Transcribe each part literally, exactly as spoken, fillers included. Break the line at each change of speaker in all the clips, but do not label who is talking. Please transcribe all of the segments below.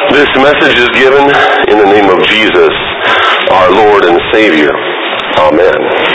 This message is given in the name of Jesus, our Lord and Savior. Amen.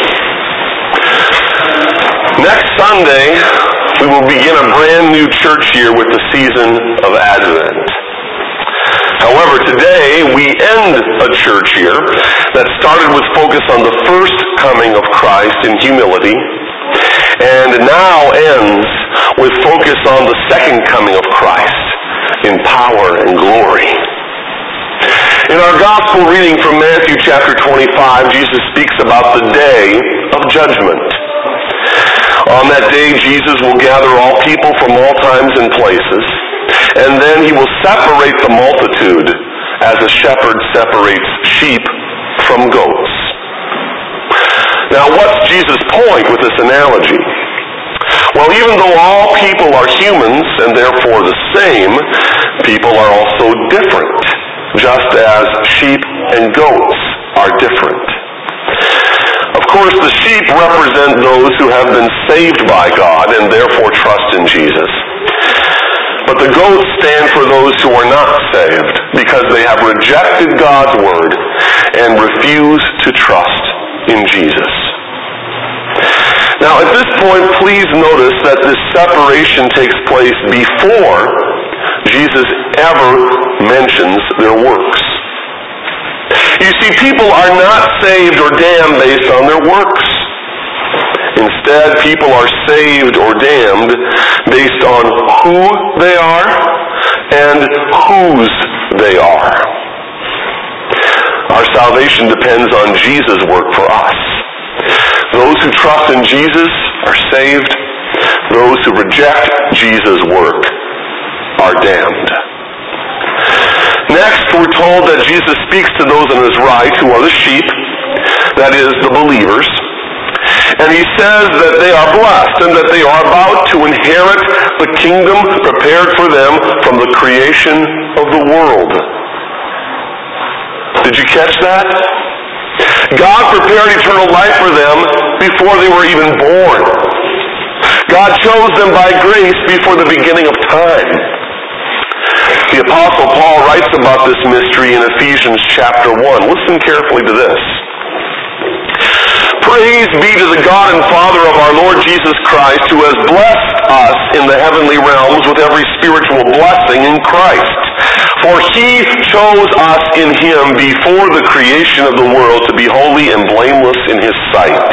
Next Sunday, we will begin a brand new church year with the season of Advent. However, today we end a church year that started with focus on the first coming of Christ in humility, and now ends with focus on the second coming of Christ in power and glory. In our gospel reading from Matthew chapter twenty-five, Jesus speaks about the day of judgment. On that day, Jesus will gather all people from all times and places, and then he will separate the multitude as a shepherd separates sheep from goats. Now, what's Jesus' point with this analogy? Well, even though all people are humans and therefore the same, people are also different, just as sheep and goats are different. Of course, the sheep represent those who have been saved by God and therefore trust in Jesus. But the goats stand for those who are not saved because they have rejected God's word and refuse to trust in Jesus. Now, at this point, please notice that this separation takes place before Jesus ever mentions their works. You see, people are not saved or damned based on their works. Instead, people are saved or damned based on who they are and whose they are. Our salvation depends on Jesus' work for us. Those who trust in Jesus are saved. Those who reject Jesus' work are damned. Next, we're told that Jesus speaks to those on his right, who are the sheep, that is, the believers, and he says that they are blessed and that they are about to inherit the kingdom prepared for them from the creation of the world. Did you catch that? God prepared eternal life for them before they were even born. God chose them by grace before the beginning of time. The Apostle Paul writes about this mystery in Ephesians chapter one. Listen carefully to this. Praise be to the God and Father of our Lord Jesus Christ, who has blessed us in the heavenly realms with every spiritual blessing in Christ. For he chose us in him before the creation of the world to be holy and blameless in his sight.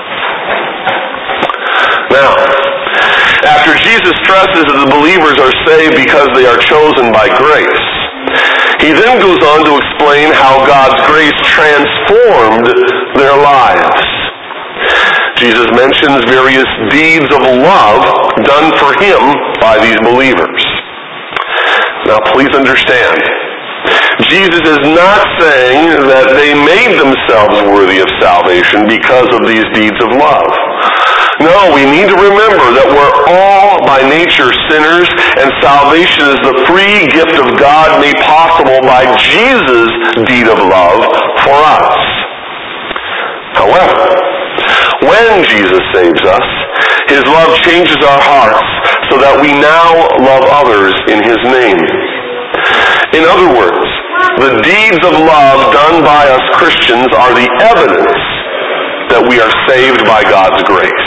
Now, after Jesus stresses that the believers are saved because they are chosen by grace, he then goes on to explain how God's grace transformed their lives. Jesus mentions various deeds of love done for him by these believers. Now, please understand, Jesus is not saying that they made themselves worthy of salvation because of these deeds of love. No, we need to remember that we're all by nature sinners, and salvation is the free gift of God made possible by Jesus' deed of love for us. However, when Jesus saves us, his love changes our hearts so that we now love others in his name. In other words, the deeds of love done by us Christians are the evidence that we are saved by God's grace.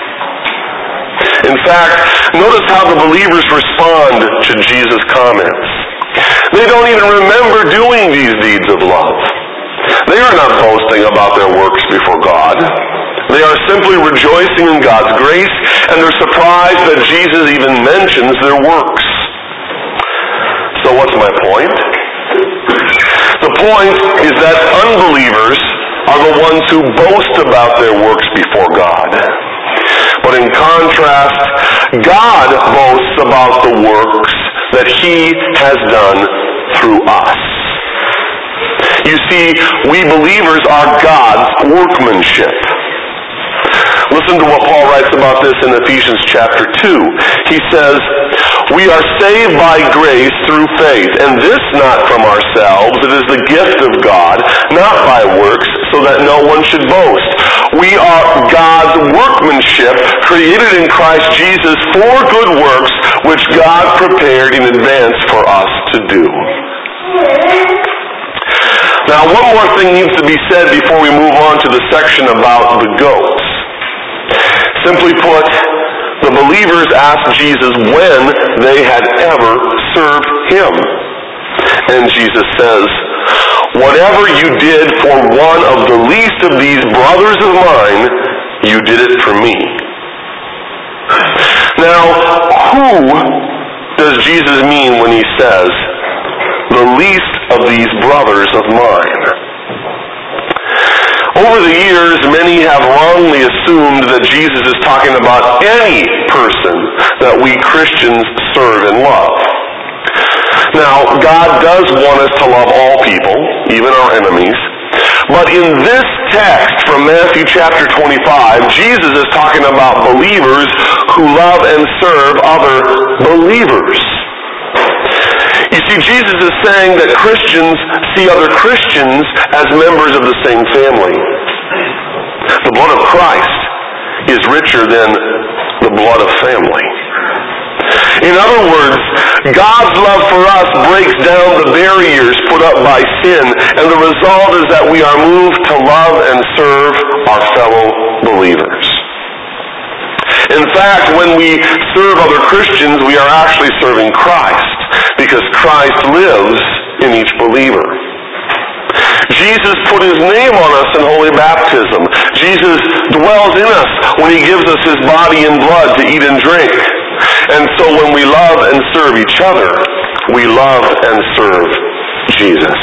In fact, notice how the believers respond to Jesus' comments. They don't even remember doing these deeds of love. They are not boasting about their works before God. They are simply rejoicing in God's grace, and they're surprised that Jesus even mentions their works. So what's my point? The point is that unbelievers are the ones who boast about their works before God. But in contrast, God boasts about the works that he has done through us. You see, we believers are God's workmanship. Listen to what Paul writes about this in Ephesians chapter two. He says, "We are saved by grace through faith, and this not from ourselves. It is the gift of God, not by works, so that no one should boast. We are God's workmanship, created in Christ Jesus for good works, which God prepared in advance for us to do." Now, one more thing needs to be said before we move on to the section about the goats. Simply put, the believers asked Jesus when they had ever served him. And Jesus says, "Whatever you did for one of the least of these brothers of mine, you did it for me." Now, who does Jesus mean when he says, "the least of these brothers of mine"? Over the years, many have wrongly assumed that Jesus is talking about any person that we Christians serve and love. Now, God does want us to love all people, even our enemies. But in this text from Matthew chapter twenty-five, Jesus is talking about believers who love and serve other believers. You see, Jesus is saying that Christians see other Christians as members of the same family. The blood of Christ is richer than the blood of family. In other words, God's love for us breaks down the barriers put up by sin, and the result is that we are moved to love and serve our fellow believers. In fact, when we serve other Christians, we are actually serving Christ, because Christ lives in each believer. Jesus put his name on us in holy baptism. Jesus dwells in us when he gives us his body and blood to eat and drink. And so when we love and serve each other, we love and serve Jesus.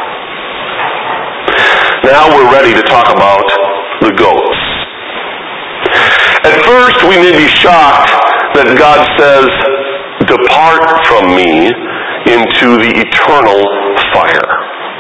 Now we're ready to talk about the goats. At first we may be shocked that God says, "Depart from me into the eternal fire."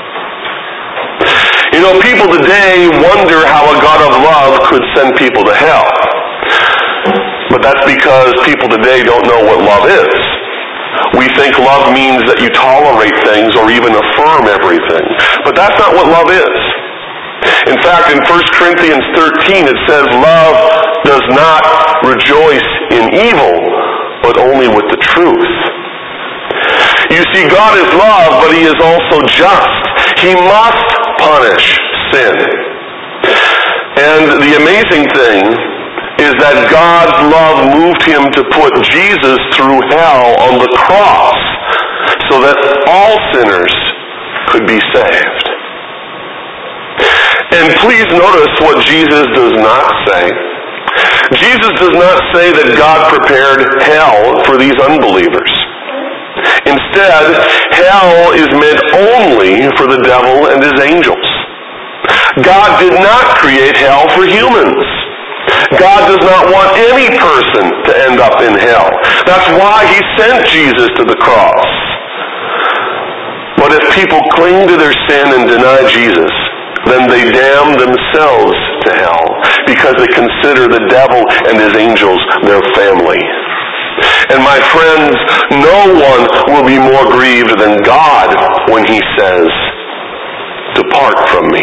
You know, people today wonder how a God of love could send people to hell. But that's because people today don't know what love is. We think love means that you tolerate things or even affirm everything. But that's not what love is. In fact, in First Corinthians thirteen it says, "Love does not rejoice in evil, but only with the truth." You see, God is love, but he is also just. He must punish sin. And the amazing thing is that God's love moved him to put Jesus through hell on the cross so that all sinners could be saved. And please notice what Jesus does not say. Jesus does not say that God prepared hell for these unbelievers. Instead, hell is meant only for the devil and his angels. God did not create hell for humans. God does not want any person to end up in hell. That's why he sent Jesus to the cross. But if people cling to their sin and deny Jesus, then they damn themselves to hell because they consider the devil and his angels their family. And my friends, no one will be more grieved than God when he says, "Depart from me."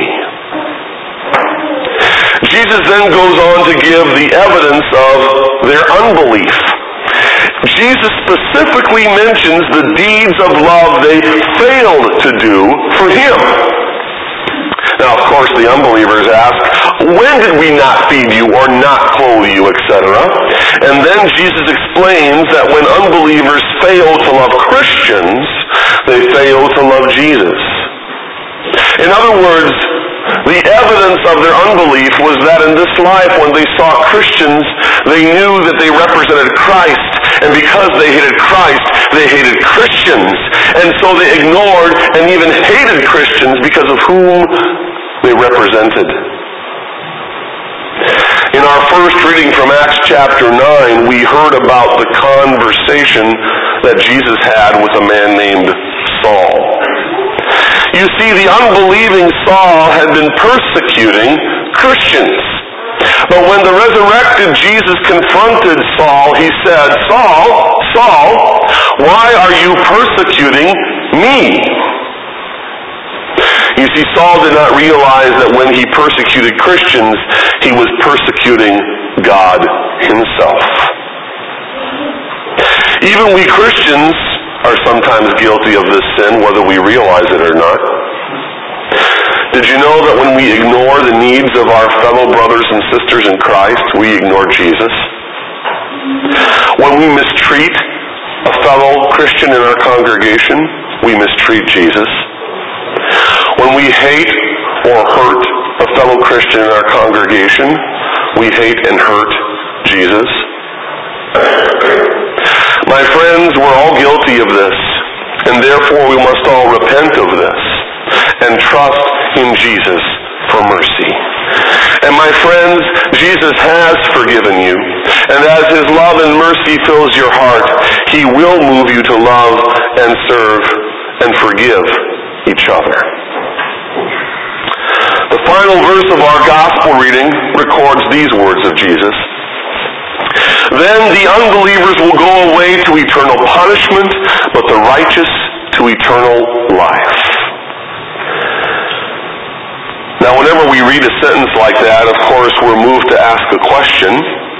Jesus then goes on to give the evidence of their unbelief. Jesus specifically mentions the deeds of love they failed to do for him. Now, of course, the unbelievers ask, "When did we not feed you or not clothe you," et cetera? And then Jesus explains that when unbelievers fail to love Christians, they fail to love Jesus. In other words, the evidence of their unbelief was that in this life, when they saw Christians, they knew that they represented Christ. And because they hated Christ, they hated Christians. And so they ignored and even hated Christians because of whom they represented. In our first reading from Acts chapter nine, we heard about the conversation that Jesus had with a man named Saul. You see, the unbelieving Saul had been persecuting Christians. But when the resurrected Jesus confronted Saul, he said, "Saul, Saul, why are you persecuting me?" You see, Saul did not realize that when he persecuted Christians, he was persecuting God himself. Even we Christians are sometimes guilty of this sin, whether we realize it or not. Did you know that when we ignore the needs of our fellow brothers and sisters in Christ, we ignore Jesus? When we mistreat a fellow Christian in our congregation, we mistreat Jesus. When we hate or hurt a fellow Christian in our congregation, we hate and hurt Jesus. My friends, we're all guilty of this, and therefore we must all repent of this and trust in Jesus for mercy. And my friends, Jesus has forgiven you, and as His love and mercy fills your heart, He will move you to love and serve and forgive each other. The final verse of our gospel reading records these words of Jesus. Then the unbelievers will go away to eternal punishment, but the righteous to eternal life. Now, whenever we read a sentence like that, of course, we're moved to ask a question.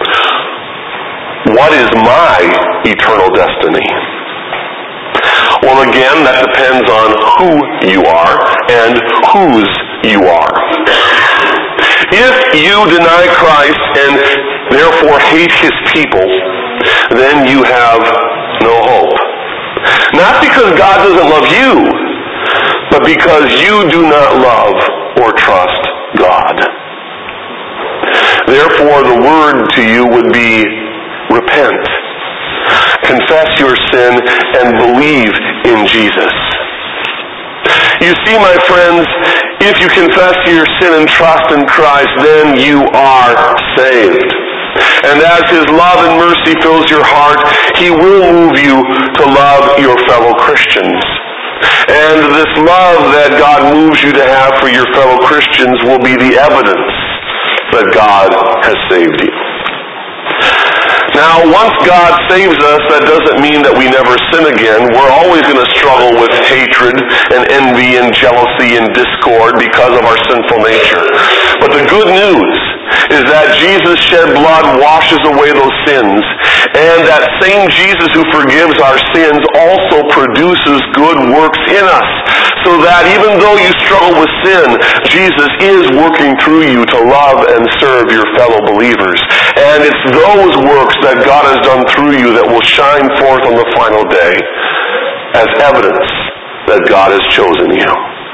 What is my eternal destiny? Well, again, that depends on who you are and whose you are. If you deny Christ and therefore hate His people, then you have no hope. Not because God doesn't love you, but because you do not love or trust God. Therefore, the word to you would be repent. Confess your sin and believe in Jesus. You see, my friends, if you confess your sin and trust in Christ, then you are saved. And as His love and mercy fills your heart, He will move you to love your fellow Christians. And this love that God moves you to have for your fellow Christians will be the evidence that God has saved you. Now, once God saves us, that doesn't mean that we never sin again. We're always going to struggle with hatred and envy and jealousy and discord because of our sinful nature. But the good news is that Jesus' shed blood washes away those sins, and that same Jesus who forgives our sins also produces good works in us, so that even though you struggle with sin, Jesus is working through you to love and serve your fellow believers. And it's those works that God has done through you that will shine forth on the final day as evidence that God has chosen you.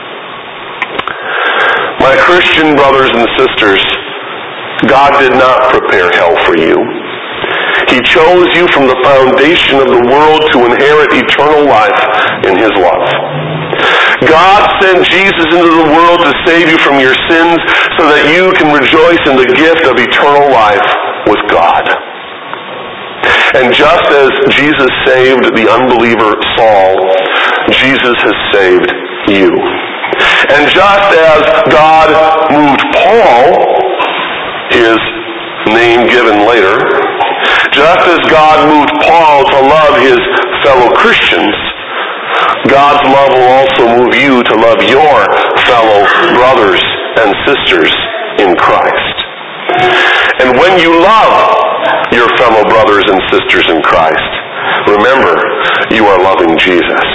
My Christian brothers and sisters, God did not prepare hell for you. He chose you from the foundation of the world to inherit eternal life in His love. God sent Jesus into the world to save you from your sins so that you can rejoice in the gift of eternal life with God. And just as Jesus saved the unbeliever Saul, Jesus has saved you. And just as God moved Paul, his name given later, just as God moved Paul to love his fellow Christians, God's love will also move you to love your fellow brothers and sisters in Christ. And when you love your fellow brothers and sisters in Christ, remember, you are loving Jesus.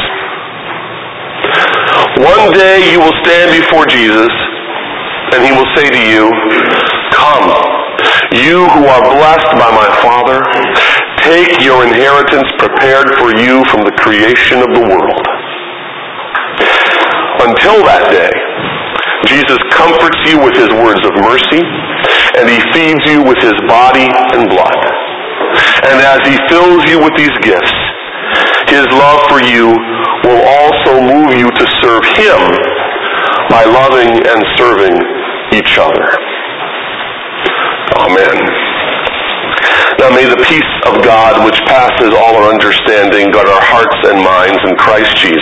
One day you will stand before Jesus, and He will say to you, "Come, you who are blessed by my Father, take your inheritance prepared for you from the creation of the world." Until that day, Jesus comforts you with His words of mercy, and He feeds you with His body and blood. And as He fills you with these gifts, His love for you will also move you to serve Him by loving and serving each other. Amen. Now may the peace of God, which passes all our understanding, guard our hearts and minds in Christ Jesus.